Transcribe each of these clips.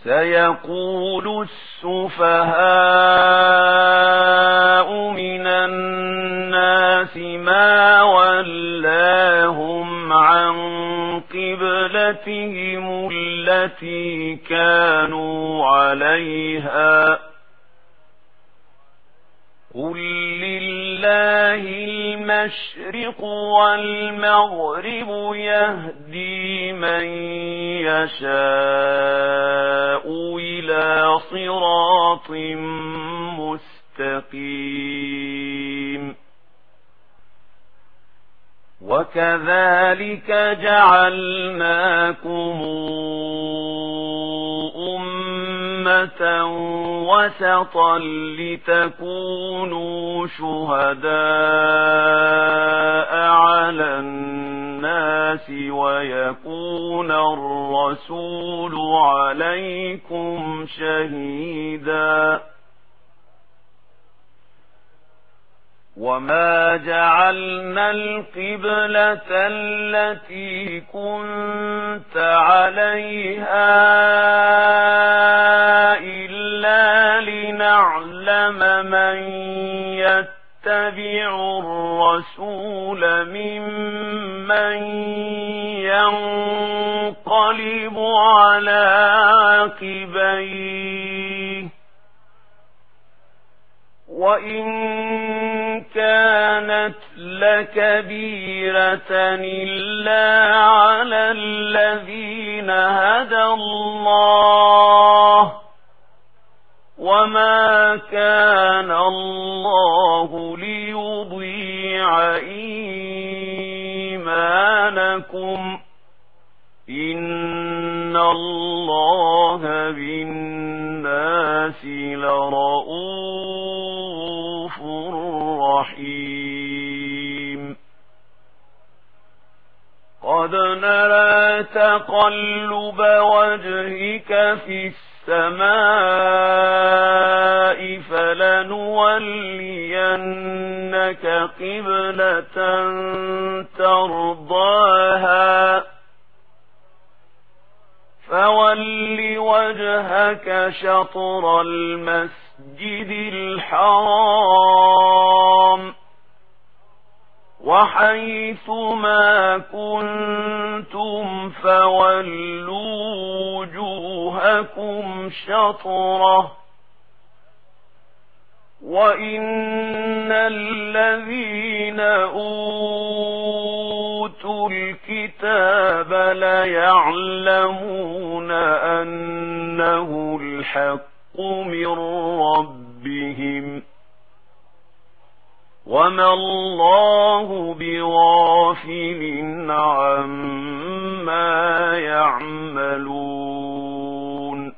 سيقول السفهاء من الناس ما ولاهم عن قبلتهم التي كانوا عليها قل لله المشرق والمغرب يهدي من يشاء إلى صراط مستقيم وكذلك جعلناكم أمة وسطا لتكونوا شهداء على الناس ويكون الرسول عليكم شهيدا وما جعلنا القبلة التي كنت عليها إلا لنعلم من يتبع الرسول ممن ينقلب على عقبيه وإن كانت لكبيرة إلا على الذين هدى الله وما كان الله ليضيع إيمانكم إن الله بالناس لرؤوف رحيم قد نرى تقلب وجهك في السماء فلنولينك قبلة ترضاها فول وجهك شطر المسجد الحرام وحيث ما كنتم فولوا وجوهكم شطره وإن الذين أوتوا الكتاب ليعلمون أنه الحق من ربهم وما الله بغافل عما يعملون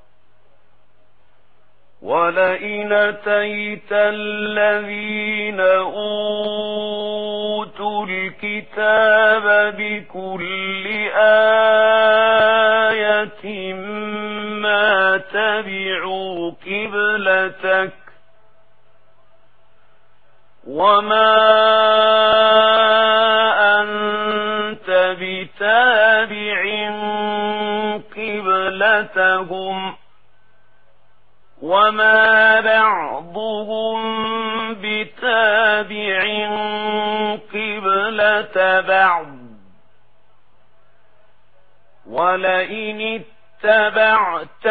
ولئن أتيت الذين أوتوا الكتاب بكل آية ما تبعوا قبلتك وما أنت بتابع قبلتهم وما بعضهم بتابع قبلة بعض ولئن اتبعت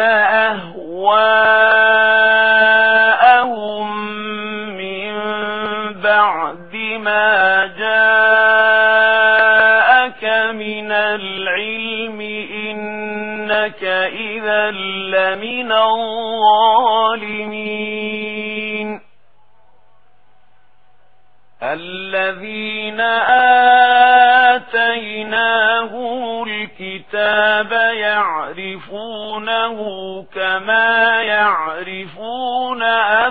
أهواءهم من بعد ما جاءك من العلم إنك إذا لمن الظالمين الذين آتيناهم الكتاب يعرفونه كما يعرفون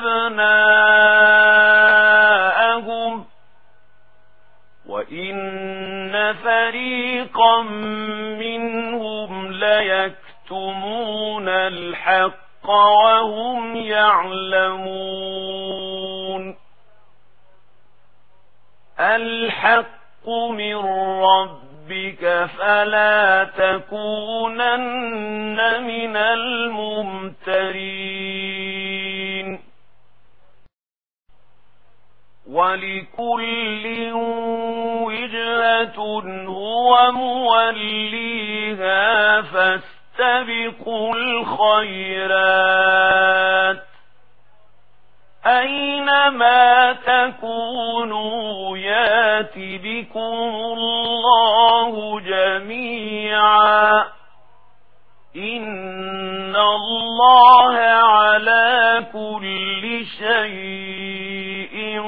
أبناءهم وإن فريقا منهم ليكتمون الحق وهم يعلمون الحق من ربهم ربك فلا تكونن من الممترين. ولكل وجهة هو موليها فاستبقوا الخيرات أينما تكونوا يات بكم الله جميعا إن الله على كل شيء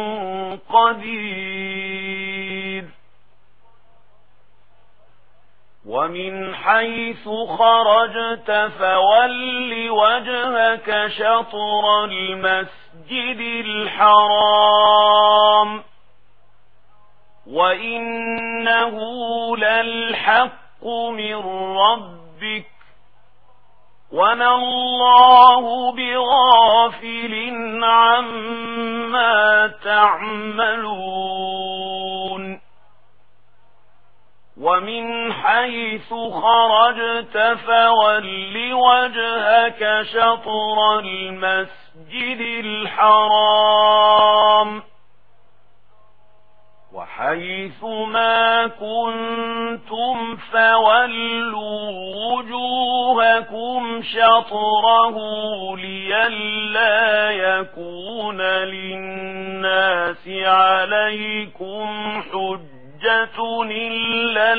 قدير. ومن حيث خرجت فول وجهك شطر المسجد الحرام وإنه للحق من ربك وما الله بغافل عما تعملون. ومن حيث خرجت فول وجهك شطر المسجد الحرام وحيث ما كنتم فولوا وجوهكم شطره لئلا يكون للناس عليكم حجة إلا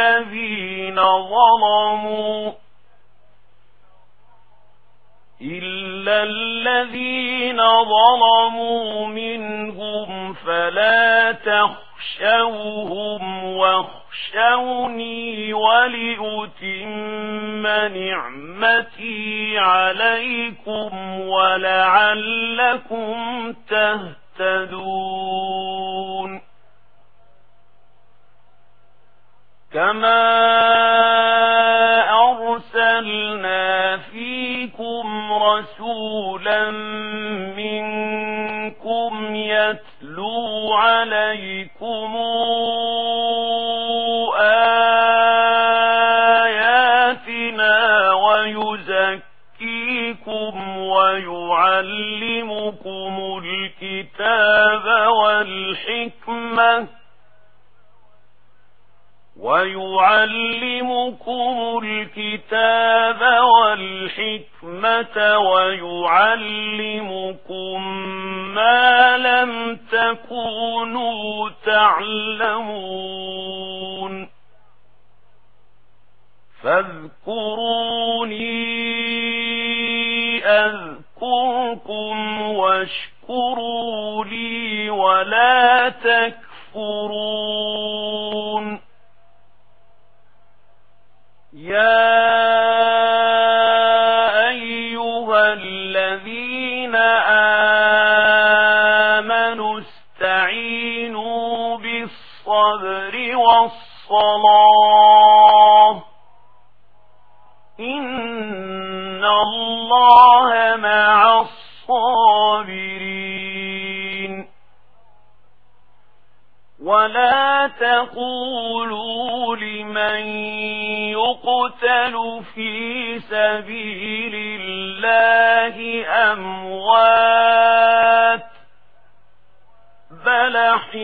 الذين ظلموا منهم فلا تخشوهم واخشوني ولأتم نعمتي عليكم ولعلكم تهتدون. كما أرسلنا فيكم رسولا منكم يتلو عليكم آياتنا ويزكيكم ويعلمكم الكتاب والحكمة ويعلمكم ما لم تكونوا تعلمون. فاذكروني أذكركم واشكروا لي ولا تكفرون. يا أيها الذين آمنوا استعينوا بالصبر والصلاة إن الله مع الصابرين. ولا تقولوا لمن يقتل في سبيل الله أموات بل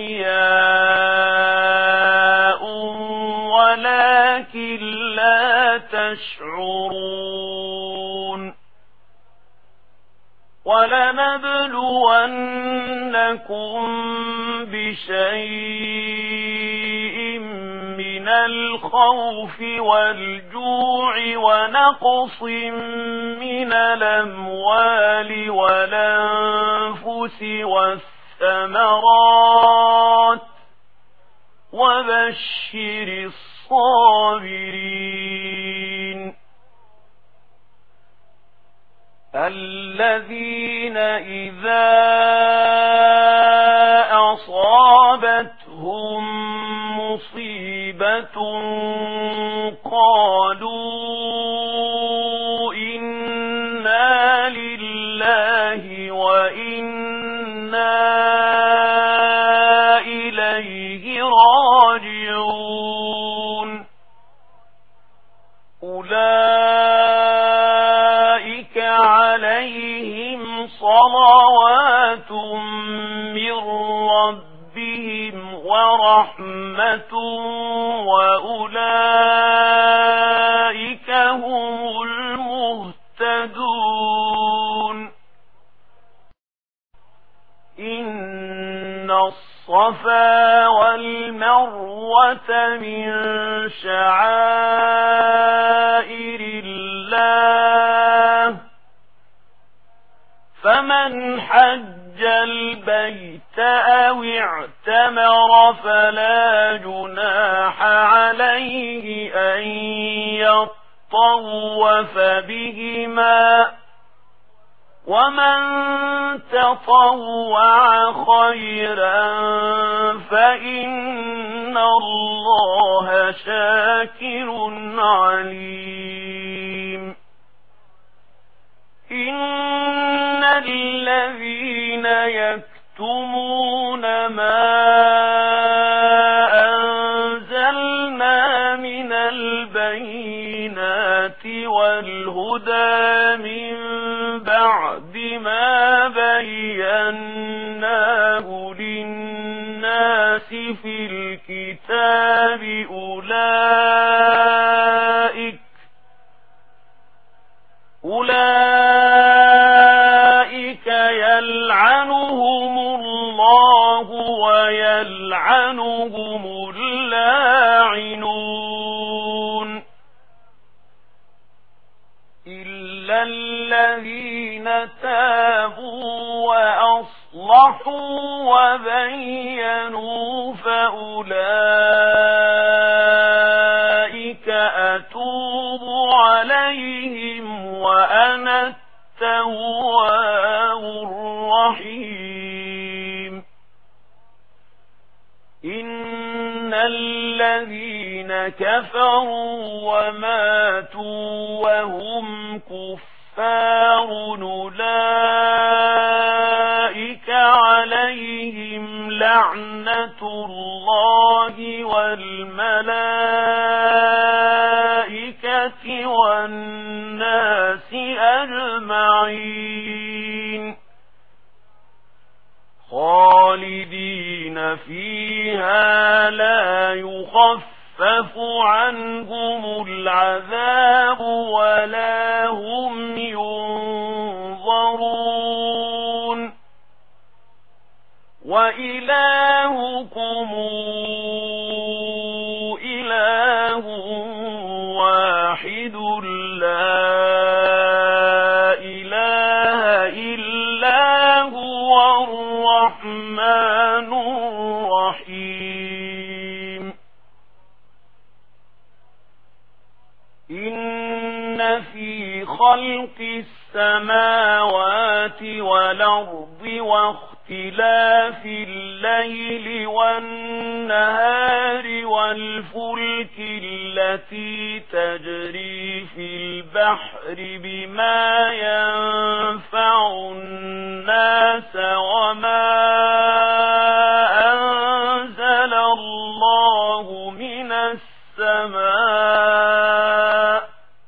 أحياء ولكن لا تشعرون. ولنبلونكم بشيء من الخوف والجوع ونقص من الأموال والأنفس والثمرات وبشر الصابرين الذين إذا أصابتهم مصيبة قالوا إنا لله وإنا إليه راجعون. صلوات من ربهم ورحمة وأولئك هم المهتدون. إن الصفا والمروة من شعائر الله فمن حج البيت أو اعتمر فلا جناح عليه أن يطوف بهما ومن تطوع خيرا فإن الله شاكر عليم. إن الذين يكتمون ما أنزلنا من البينات والهدى من بعد ما بيناه للناس في الكتاب أولئك يلعنهم الله ويلعنهم اللاعنون إلا الذين تابوا وأصلحوا وبينوا فأولئك أتوب عليهم وأنا التواب الرحيم. إن الذين كفروا وماتوا وهم كفار أولئك عليهم لعنة الله والملائكة والناس أجمعين خالدين فيها لا يخفف عنهم العذاب ولا هم ينظرون وإلهكم إله واحد لا إله إلا هو الرحمن الرحيم. إن في خلق السماوات والأرض واختلاف الليل والنهار والفلك التي تجري في البحر بما ينفع الناس وما أنزل الله من السماء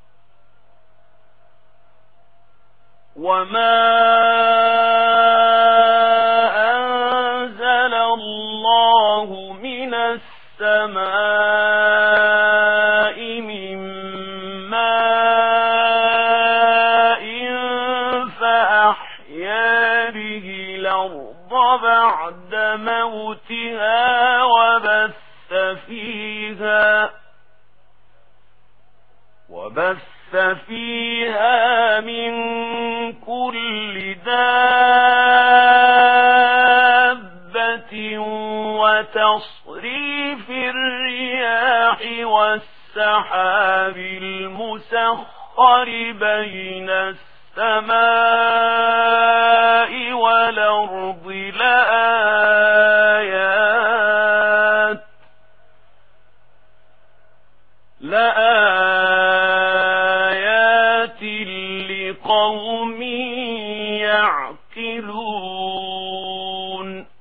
من ماء فأحيا به الأرض بعد موتها وبث فيها من كل دابة وتصريف الرياح والسحاب المسخر بين السماء والأرض لآيات لقوم يعقلون.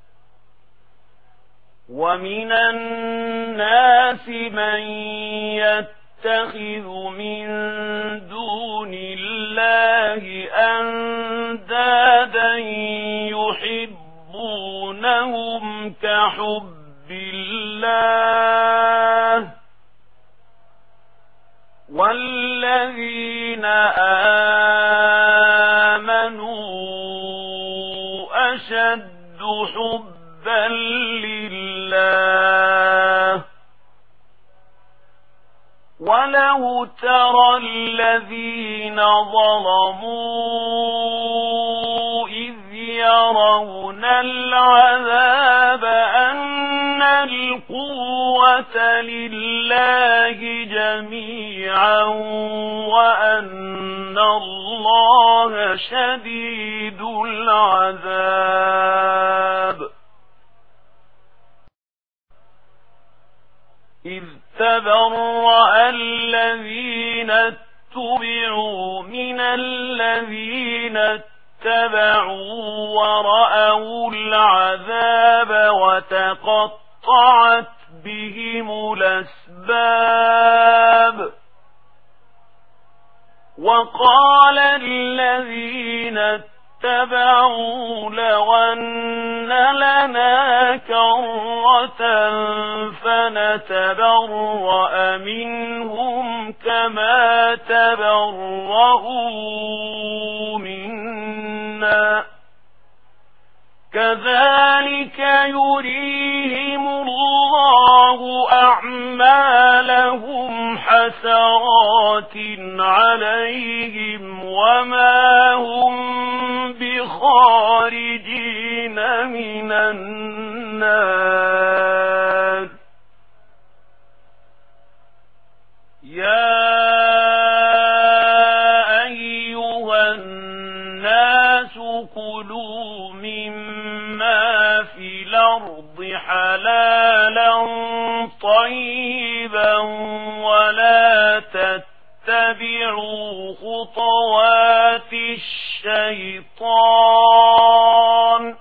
ومن الناس من يتخذ من دون الله أندادا حب الله والذين آمنوا أشد حبا لله ولو ترى الذين ظلموا إذ يرون العذاب أن القوة لله جميعا وأن الله شديد العذاب إذ تبرأ الذين اتبعوا من الذين اتبعوا ورأوا العذاب وتقطعت بهم الأسباب وقال الذين اتبعوا لو أن لنا كرة فنتبرأ منهم كما تبرؤوا منا كذلك يريهم الله أعمالهم حسرات عليهم وما هم بخارجين من النار يا أيها الناس كلوا مما في الأرض حلالا طيبا ولا تتبعوا خطوات الشيطان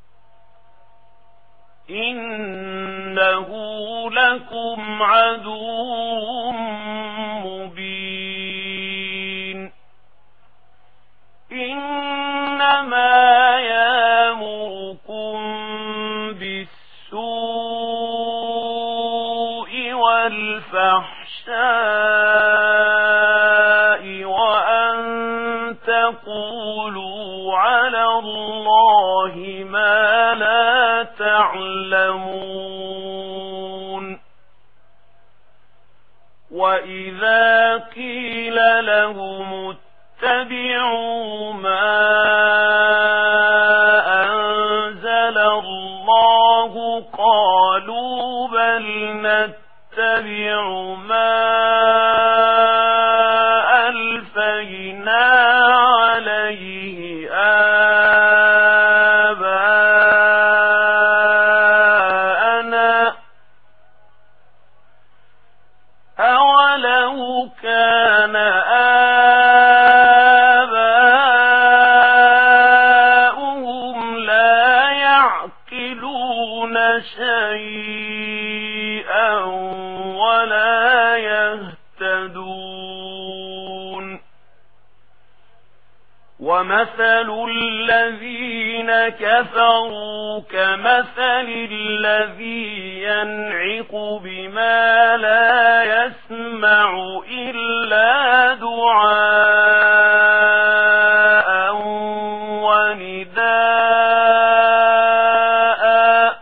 إنه لكم عدو مبين إنما يأمركم بالسوء والفحشاء وأن تقولوا على الله ما لا تعلمون وإذا قيل لهم اتبعوا ما أنزل الله قالوا بل نتبع ما ألفينا عليه آباءنا أولو كان آباؤهم لا يعقلون شيئا ولا يهتدون ومثل الذين كفروا كمثل الذي ينعق بما لا يسمع إلا دعاء ونداء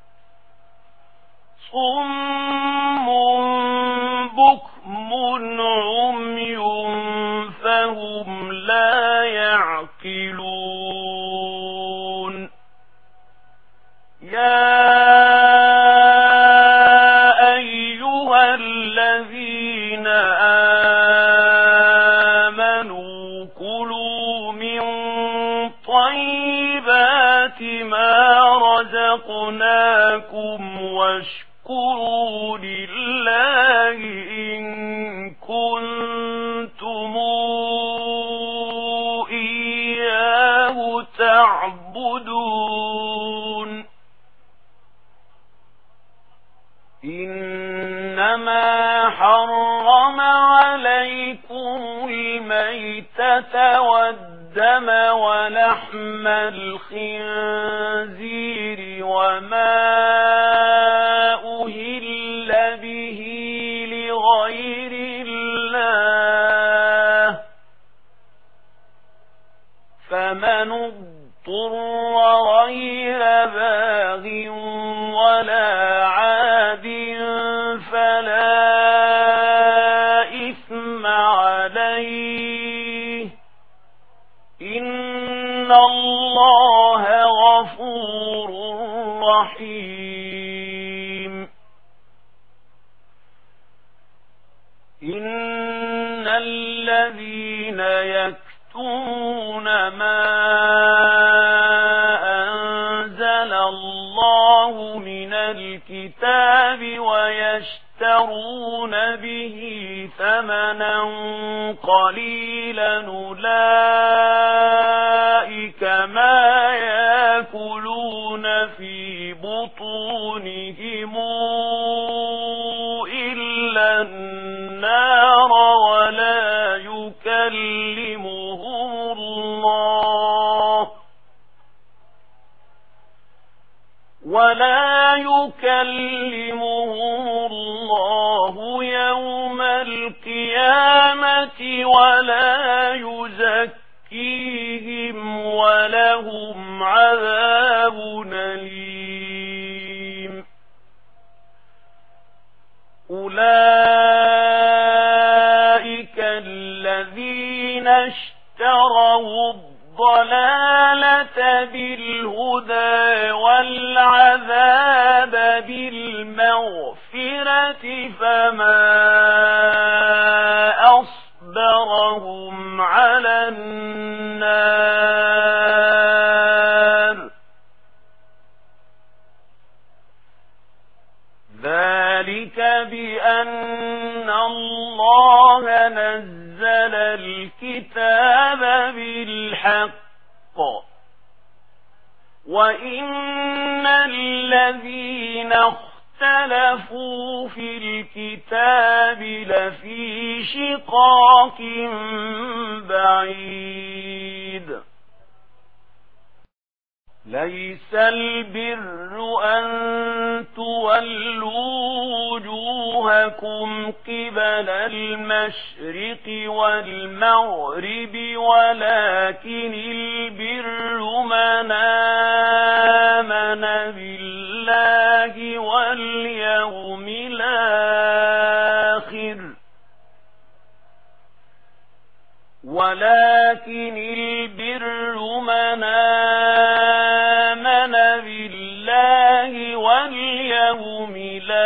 صم بكم عمي فهم لا يعقلون يا أيها الذين آمنوا كلوا من طيبات ما رزقناكم واشكروا لله إن كنتم إياه تعبدون إنما حرم عليكم الميتة والدم ولحم الخنزير وما فمن اضطر غير باغ ولا عاد فلا إثم عليه إن الله غفور رحيم إن الذين يكتمون ما أنزل الله من الكتاب ويشترون به ثمنا قليلا أولئك ما يأكلون في بطونهم إلا النار ولا يكلمهم الله يوم القيامة ولا يزكيهم ولهم عذاب أليم أولئك الذين اشتروا الضلالة بالهدى والعذاب بالمغفرة فما أصبرهم على النار ذلك بأن الله نزل الكتاب بالحق وإن الذين اختلفوا في الكتاب لفي شقاق بعيد ليس البر أن تولوا وجوهكم قبل المشرق والمغرب ولكن البر من آمن بالله واليوم الآخر ولكن البر من آمن بالله واليوم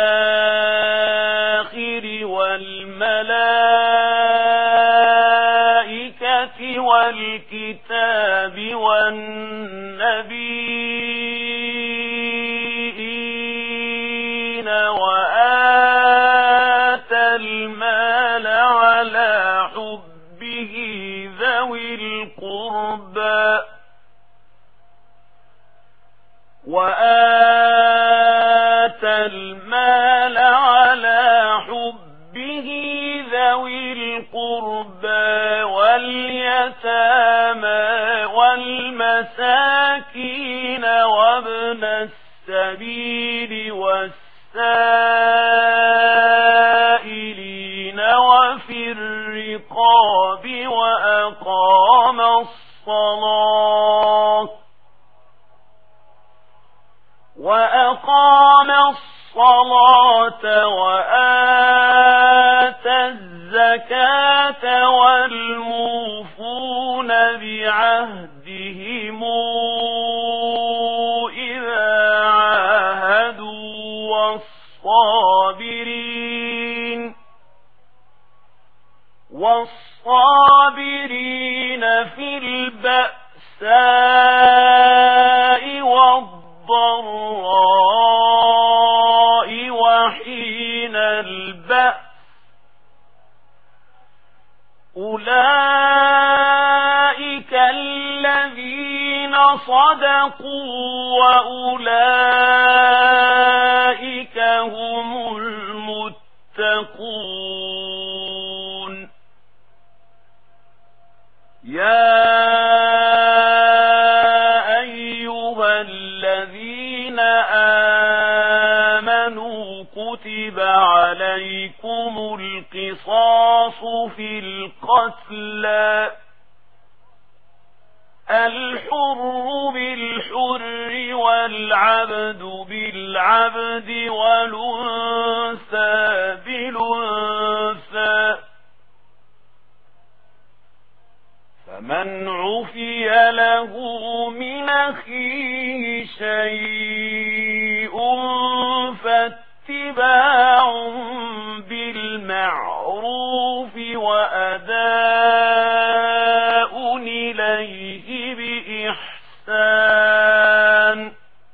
الآخر والملائكة والكتاب والنبيين وآتى المال على حبه ذوي القربى واليتامى والمساكين وابن السبيل والسائلين وفي الرقاب وأقام الصلاة وآتى الزكاة والموفون بعهدهم إذا عاهدوا والصابرين في البأساء والضراء وحين البأس أولئك الذين صدقوا وأولئك هم المتقون يا أيها الذين آمنوا كتب عليكم القصاص في القتلى الحر بالحر والعبد بالعبد والأنثى بالأنثى، فمن عفي له من أخيه شيء فاتباع بالمعروف وأداء إليه بإحسان،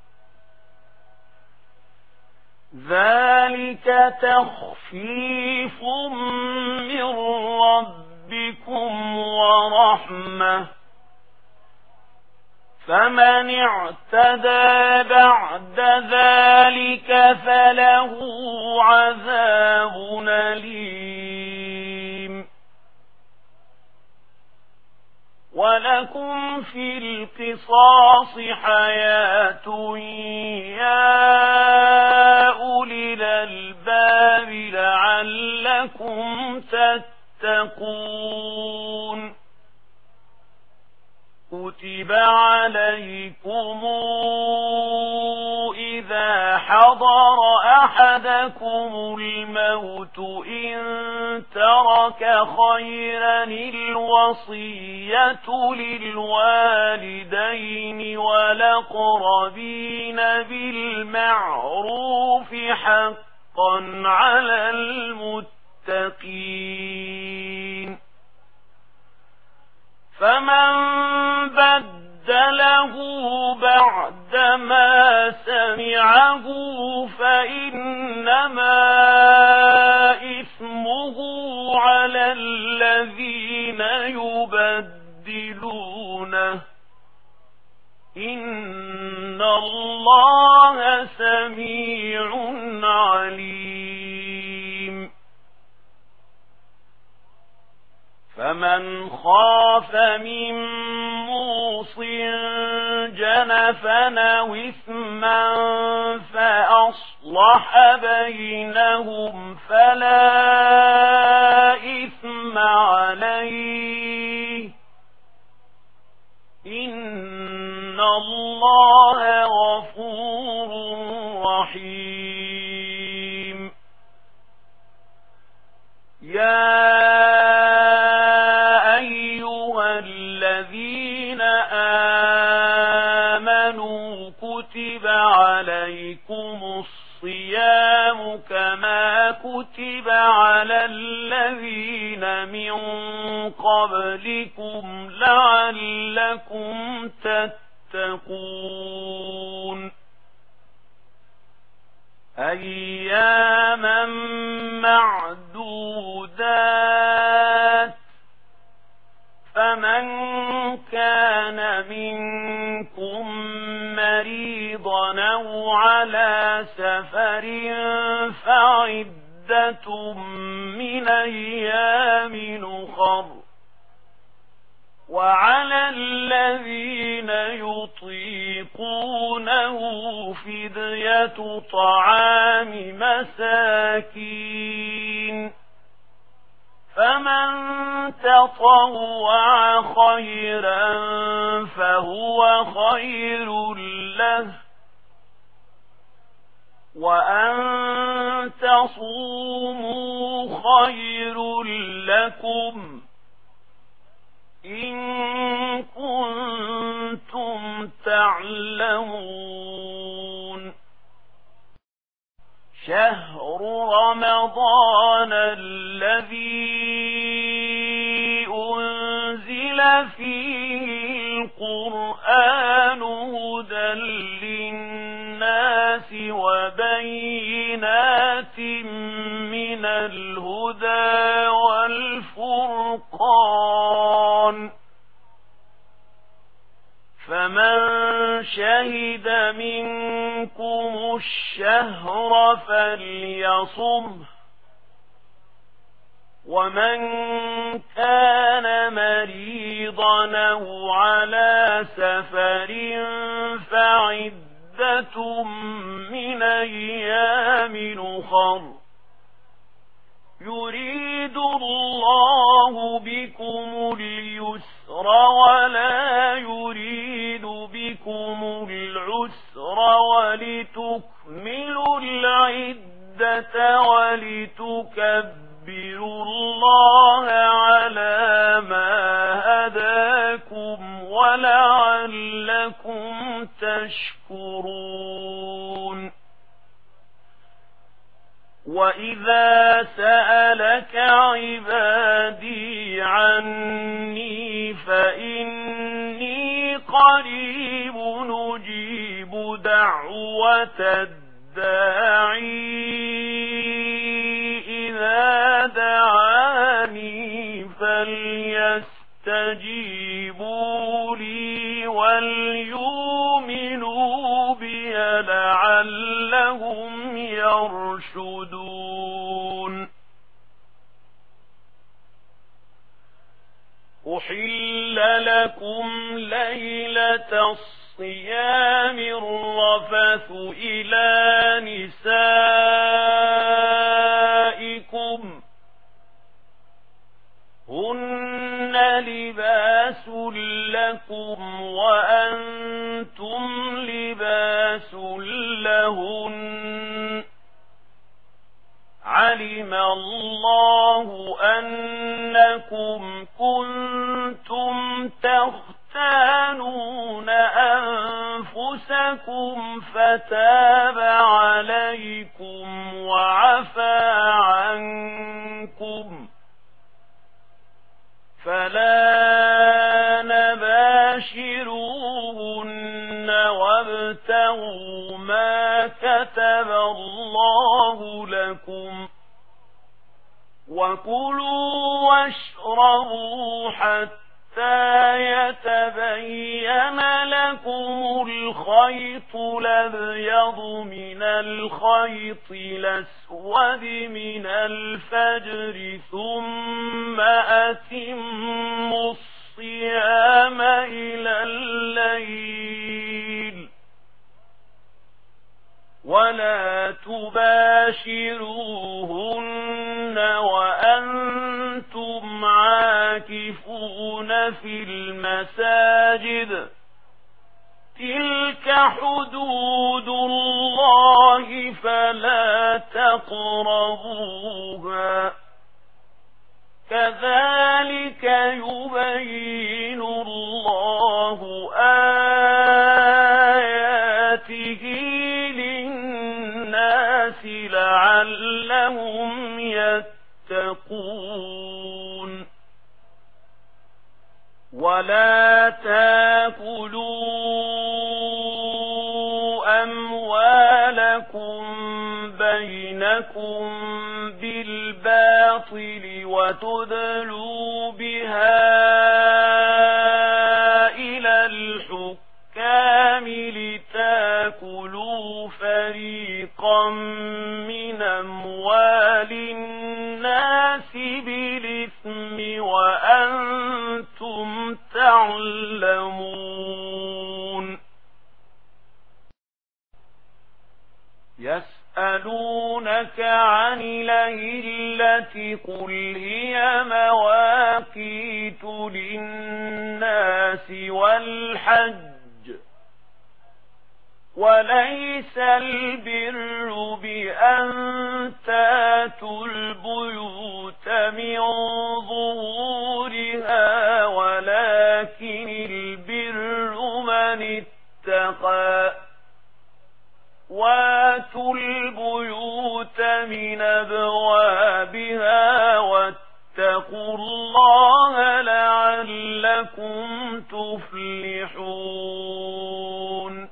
ذلك تخفيف من ربكم ورحمة، فمن اعتدى بعد ذلك فله عذاب أليم. ولكم في القصاص حياة يا أولي الألباب لعلكم تتقون. كتب عليكم إذا حضر أحدكم الموت إن ترك خيرا الوصية للوالدين والأقربين بالمعروف حقا على المتقين، فمن بدله بعدما سمعه فإنما إثمه على الذين يبدلونه، إن الله سميع عليم. فمن خاف من موص جنفا أو إثما فأصلح بينهم فلا إثم عليه، إن الله غفور رحيم. يا كتب عليكم الصيام كما كتب على الذين من قبلكم لعلكم تتقون. أياما معدودات، فمن كان منكم مريضا أو على سفر فعدة من أيام أخر، وعلى الذين يطيقونه فدية طعام مساكين، فمن تطوع خيرا فهو خير له، وأن تصوموا خير لكم إن كنتم تعلمون. شهر رمضان الذي أنزل فيه القرآن هدى للناس وبينات من الهدى والفرقان، فمن شهد منكم الشهر فليصمه، ومن كان مريضا أو على سفر فعدة من أيام أخر، يريد الله بكم اليسر ولا يريد هداكم ولعلكم تشكرون. وإذا سألك عبادي عني فإني قريب نجيب دعوة الداعي إذا دعاني فليستجيبوا لي وليؤمنوا بي لعلهم يرشدون. أحل لكم ليلة الصيام الرفث إلى نسائكم هن لباس لكم وأنتم لباس لهن علم الله أنكم كنتم تختانون أنفسكم فتاب عليكم وعفى عنكم فلا نباشروهن وابتغوا ما كتب الله لكم وكلوا واشربوا حتى يتبين لكم الخيط الأبيض من الخيط الأسود من الفجر ثم أتموا الصيام إلى الليل ولا تباشروهن وأنتم عاكفون في المساجد تلك حدود الله فلا تقربوها كذلك يبين الله آياته للناس لعلهم يتقون. ولا تاكلوا أموالكم بينكم بالباطل وتدلوا بها إلى الحكام لتاكلوا فريقا من أموال الناس بالإثم وأنتم تعلمون. يسألونك عن الأهلة قل هي مواقيت للناس والحج وليس البر بأن تاتوا البيوت من ظهورها ولكن البر من اتقى واتوا البيوت من أبوابها واتقوا الله لعلكم تفلحون.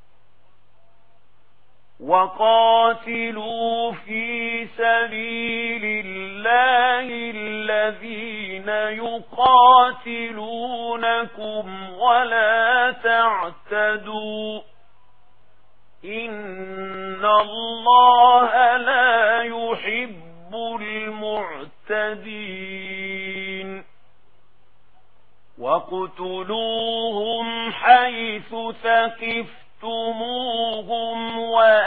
وقاتلوا في سبيل الله الذين يقاتلونكم ولا تعتدوا إن الله لا يحب المعتدين. واقتلوهم حيث ثقفتموهم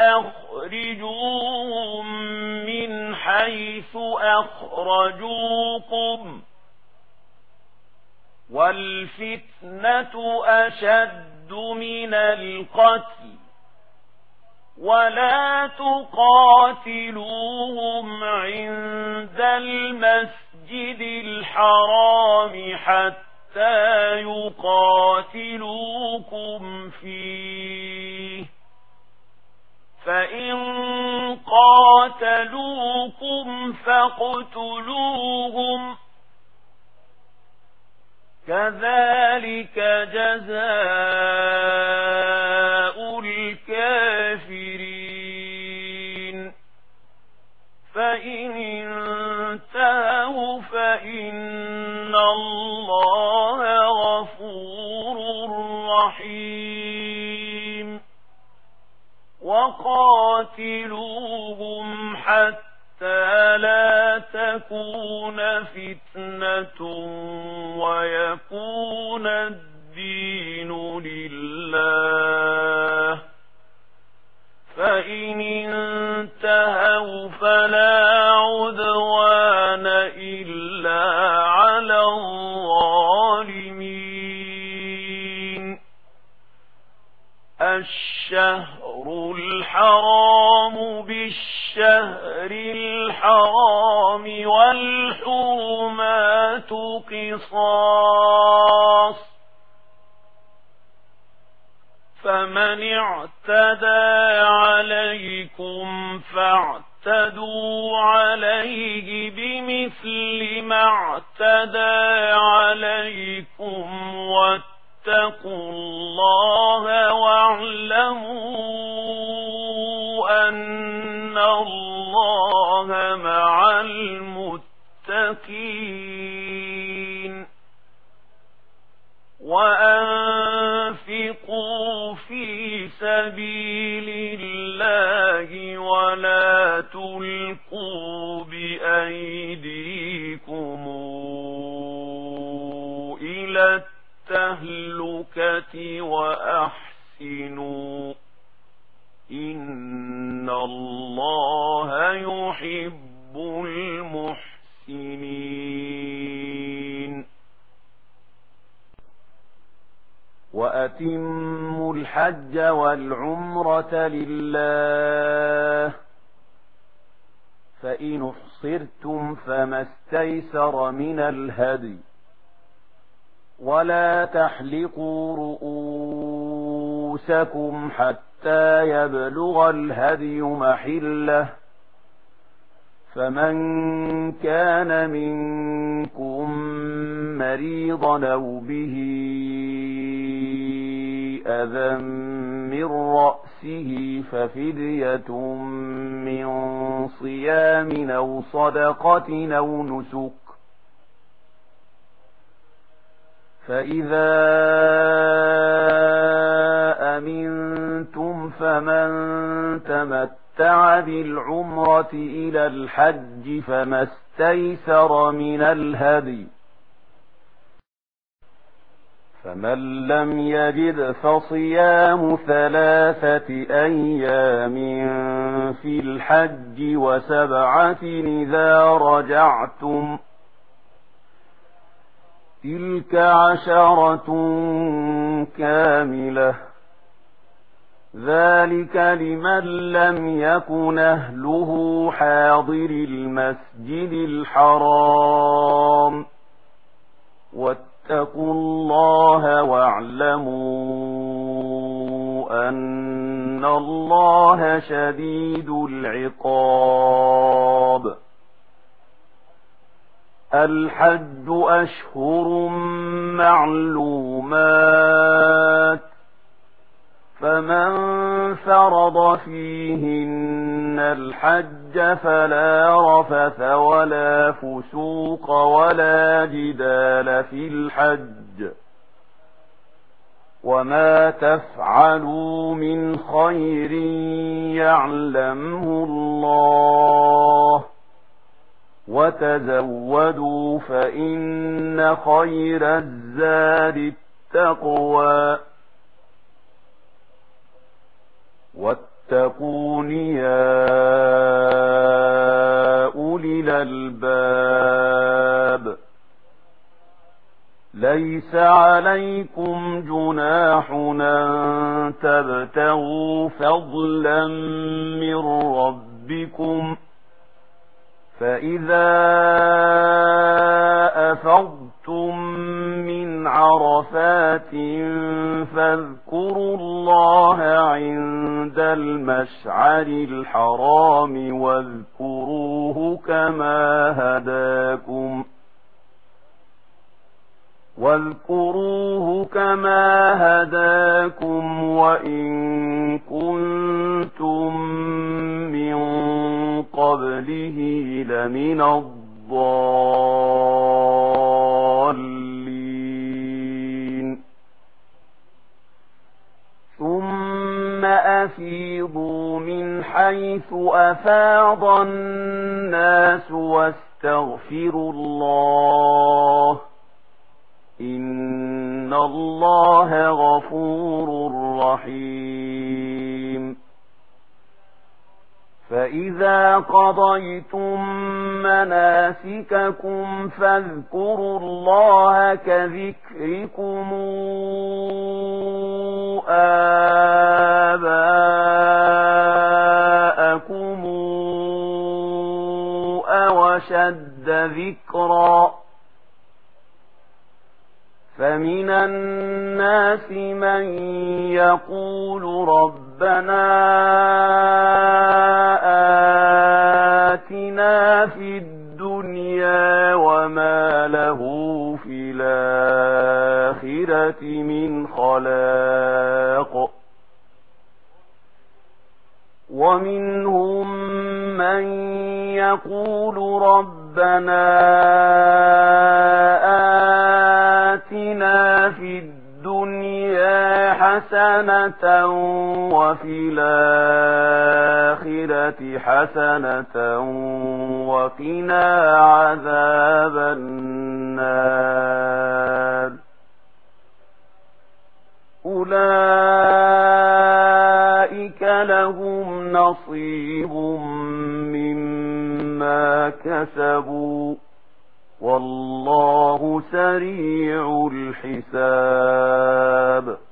وأخرجوهم من حيث أخرجوكم والفتنة أشد من القتل ولا تقاتلوهم عند المسجد الحرام حتى حتى يقاتلوكم فيه، فإن قاتلوكم فاقتلوهم، كذلك جزاء الكافرين. فإن انتهوا فإن الله غفور رحيم. وقاتلوهم حتى لا تكون فتنة ويكون الدين لله، فإن انتهوا فلا عدوان إلا على الظالمين. الشهر الحرام بالشهر الحرام والحرمات قصاص، فمن اعتدى عليكم فاعتدوا عليه بمثل ما اعتدى عليكم، واتقوا الله واعلموا أن الله مع المتقين. وأنفقوا في سبيل الله ولا تلقوا بأيديكم إلى التهلكة وأحسنوا إن الله يحب المحسنين. وأتموا الحج والعمرة لله، فإن احصرتم فما استيسر من الهدي، ولا تحلقوا رؤوسكم حتى يبلغ الهدي محله، فمن كان منكم مريضا أو به أذى من رأسه ففدية من صيام أو صدقة أو نسك، فإذا أمنتم فمن تمتع بالعمرة إلى الحج فما استيسر من الهدي، فمن لم يجد فصيام 3 أيام في الحج و7 إذا رجعتم، تلك 10 كاملة، ذلك لمن لم يكن أهله حاضر المسجد الحرام. واتقوا الله واعلموا أن الله شديد العقاب. الحج أشهر معلومات، فمن فرض فيهن الحج فلا رفث ولا فسوق ولا جدال في الحج، وما تفعلوا من خير يعلمه الله، وتزودوا فإن خير الزاد التقوى، واتقون يا أولي الألباب. ليس عليكم جناح أن تبتغوا فضلا من ربكم، فإذا أفضتم من عرفات فاذكروا الله عند المشعر الحرام واذكروه كما هداكم وإن كنتم من قبله لمن الضالين ثم أفيضوا من حيث أفاض الناس واستغفروا الله إن الله غفور رحيم فإذا قضيتم مناسككم فاذكروا الله كذكركم آباءكم أو أشد ذكرا فمن الناس من يقول ربنا آتنا في الدنيا وما له في الآخرة من خلاق ومنهم من يقول ربنا آتنا في الدنيا حسنة وفي الآخرة حسنة وقنا عذاب النار أولئك لهم نصيب مما كسبوا والله سريع الحساب